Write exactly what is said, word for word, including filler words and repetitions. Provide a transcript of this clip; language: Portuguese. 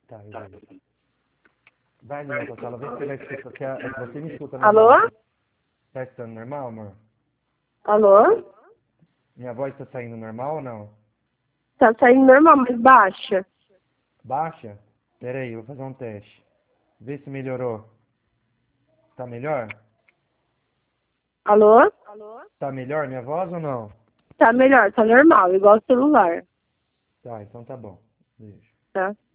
Tá, eu vejo. Vai ali na tua sala, vê se você vai escutar. que a- Você me escuta Alô? normal. Tá escutando normal, amor? Alô? Minha voz tá saindo normal ou não? Tá saindo normal, mas baixa. Baixa? Pera aí, eu vou fazer um teste. Vê se melhorou. Tá melhor? Alô? Tá melhor minha voz ou não? Tá melhor, tá normal, igual o celular, Tá, então tá bom. Beijo. tá?